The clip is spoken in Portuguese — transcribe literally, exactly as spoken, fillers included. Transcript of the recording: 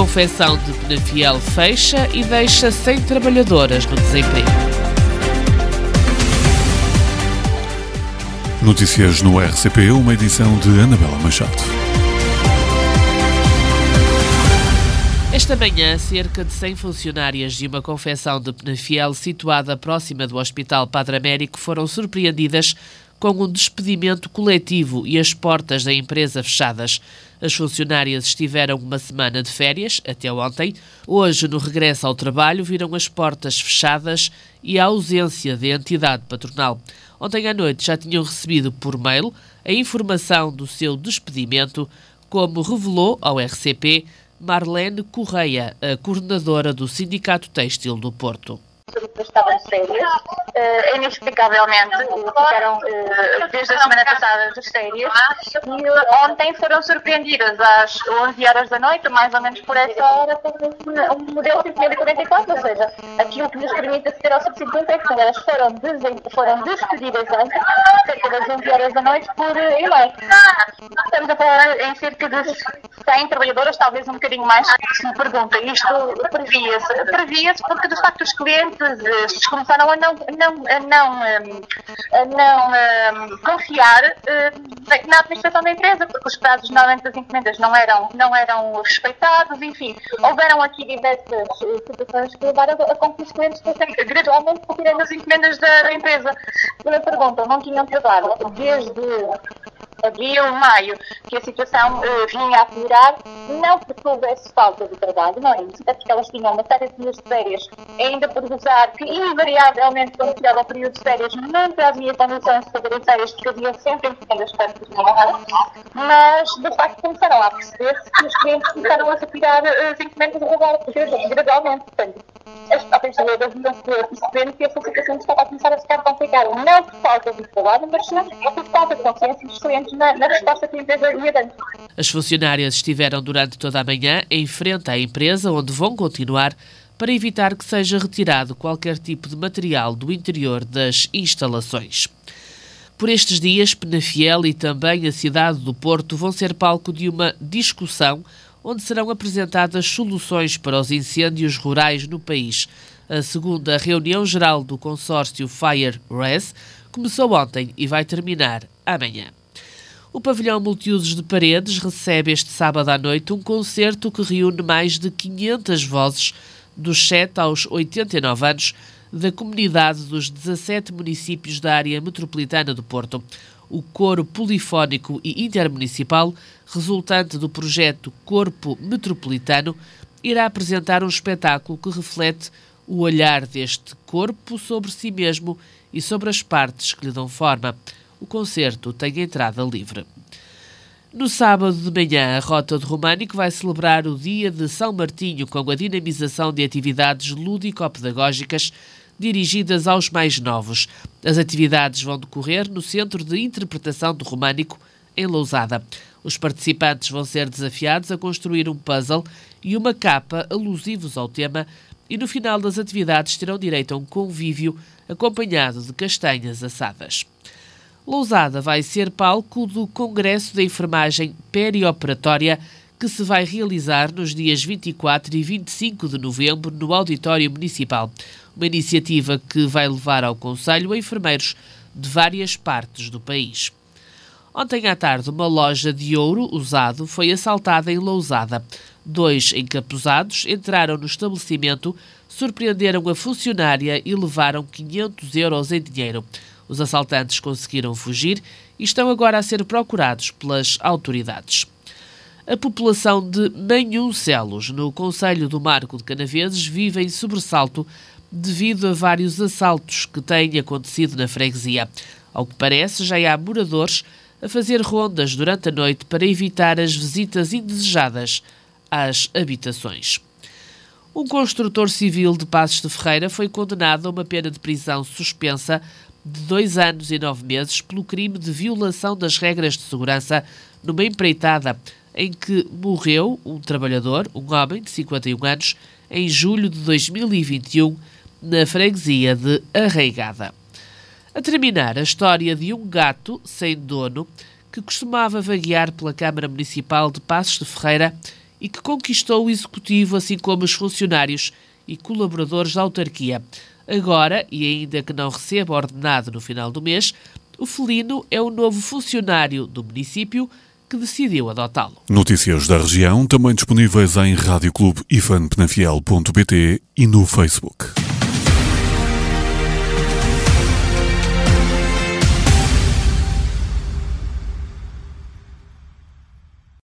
confecção de Penafiel fecha e deixa cem trabalhadoras no desemprego. Notícias no R C P, uma edição de Anabela Machado. Esta manhã, cerca de cem funcionárias de uma confecção de Penafiel situada próxima do Hospital Padre Américo foram surpreendidas com um despedimento coletivo e as portas da empresa fechadas. As funcionárias estiveram uma semana de férias, até ontem. Hoje, no regresso ao trabalho, viram as portas fechadas e a ausência de entidade patronal. Ontem à noite já tinham recebido por mail a informação do seu despedimento, como revelou ao R C P Marlene Correia, a coordenadora do Sindicato Têxtil do Porto. Estavam de férias, uh, inexplicavelmente, ficaram uh, desde a semana passada de férias e ontem foram surpreendidas às onze horas da noite, mais ou menos por essa hora, por um modelo cinco mil e quarenta e quatro, ou seja, aquilo que nos permite aceder ao subsídio de emprego. Elas foram, des- foram despedidas antes, cerca das onze horas da noite, por e-mail. Estamos a falar em cerca de cem trabalhadoras, talvez um bocadinho mais. Se me pergunta, isto previa-se? Previa-se porque, de facto, os clientes uh, começaram a não, não, a não, um, a não um, confiar uh, na administração da empresa, porque os prazos normalmente das encomendas não eram, não eram respeitados, enfim. Houveram aqui diversas situações que levaram a, a com que os clientes fossem gradualmente retirando as encomendas da, da empresa. Se me perguntam, não tinham trabalho desde abril, maio, que a situação uh, vinha a piorar, não porque houvesse falta de trabalho, não é isso, é porque elas tinham uma série de dias de férias, ainda por gozar, que invariavelmente, quando chegava ao período de férias, nunca havia condições de fazerem férias, porque havia sempre encomendas para terminar, mas, de facto, começaram a perceber-se que os clientes começaram a retirar as encomendas gradualmente, portanto, as próprias trabalhadoras não percebendo que essa situação estava a começar a ficar complicada, não por falta de trabalho, mas sim por falta de consciência dos clientes Na, na resposta que a empresa ia dando. As funcionárias estiveram durante toda a manhã em frente à empresa, onde vão continuar, para evitar que seja retirado qualquer tipo de material do interior das instalações. Por estes dias, Penafiel e também a cidade do Porto vão ser palco de uma discussão onde serão apresentadas soluções para os incêndios rurais no país. A segunda reunião geral do consórcio FireRes começou ontem e vai terminar amanhã. O pavilhão multiusos de Paredes recebe este sábado à noite um concerto que reúne mais de quinhentas vozes dos sete aos oitenta e nove anos da comunidade dos dezassete municípios da área metropolitana do Porto. O coro polifónico e intermunicipal, resultante do projeto Corpo Metropolitano, irá apresentar um espetáculo que reflete o olhar deste corpo sobre si mesmo e sobre as partes que lhe dão forma. O concerto tem entrada livre. No sábado de manhã, a Rota do Românico vai celebrar o Dia de São Martinho com a dinamização de atividades lúdico-pedagógicas dirigidas aos mais novos. As atividades vão decorrer no Centro de Interpretação do Românico, em Lousada. Os participantes vão ser desafiados a construir um puzzle e uma capa alusivos ao tema e no final das atividades terão direito a um convívio acompanhado de castanhas assadas. Lousada vai ser palco do Congresso da Enfermagem Perioperatória que se vai realizar nos dias vinte e quatro e vinte e cinco de novembro no Auditório Municipal. Uma iniciativa que vai levar ao Conselho enfermeiros de várias partes do país. Ontem à tarde, uma loja de ouro usado foi assaltada em Lousada. Dois encapuzados entraram no estabelecimento, surpreenderam a funcionária e levaram quinhentos euros em dinheiro. Os assaltantes conseguiram fugir e estão agora a ser procurados pelas autoridades. A população de Manhuncelos, no concelho do Marco de Canaveses, vive em sobressalto devido a vários assaltos que têm acontecido na freguesia. Ao que parece, já há moradores a fazer rondas durante a noite para evitar as visitas indesejadas às habitações. Um construtor civil de Passos de Ferreira foi condenado a uma pena de prisão suspensa de dois anos e nove meses pelo crime de violação das regras de segurança numa empreitada em que morreu um trabalhador, um homem de cinquenta e um anos, em julho de dois mil e vinte e um, na freguesia de Arraigada. A terminar, a história de um gato sem dono que costumava vaguear pela Câmara Municipal de Passos de Ferreira e que conquistou o executivo, assim como os funcionários e colaboradores da autarquia. Agora, e ainda que não receba ordenado no final do mês, o felino é o novo funcionário do município que decidiu adotá-lo. Notícias da região também disponíveis em rádio clube ifan penafiel ponto pt e no Facebook.